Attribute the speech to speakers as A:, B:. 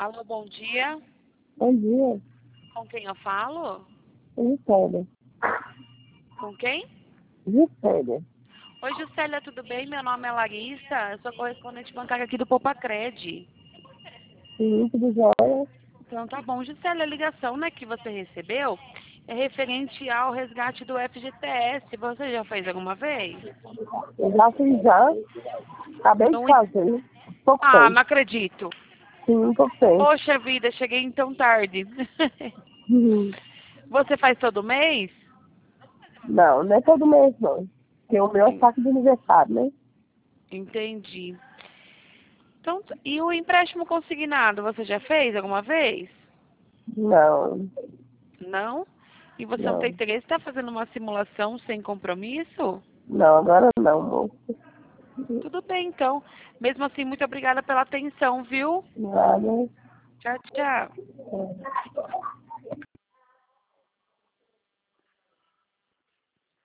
A: Alô, bom dia.
B: Bom dia,
A: Com quem eu falo?
B: Juscelia.
A: Com quem?
B: Juscelia.
A: Oi, Juscelia, tudo bem? Meu nome é Larissa, eu sou correspondente bancária aqui do Popacred.
B: Sim, tudo jóia.
A: Então tá bom. Juscelia, a ligação, né, que você recebeu é referente ao resgate do FGTS. Você já fez alguma vez?
B: Eu já fiz já. Acabei de
A: Não...
B: fazer. Pouco
A: Ah,
B: tempo.
A: não acredito.
B: Sim, pouco tempo.
A: Poxa vida, cheguei então tarde.
B: Uhum.
A: Você faz todo mês?
B: Não, não é todo mês não. Porque o meu é saco de aniversário, né?
A: Entendi. Então, e o empréstimo consignado, você já fez alguma vez?
B: Não,
A: Não? E você não tem
B: não.
A: interesse? Está fazendo uma simulação sem compromisso?
B: Não, agora não, moço.
A: Tudo bem, então. Mesmo assim, muito obrigada pela atenção, viu?
B: Nada.
A: Tchau, tchau.
B: É.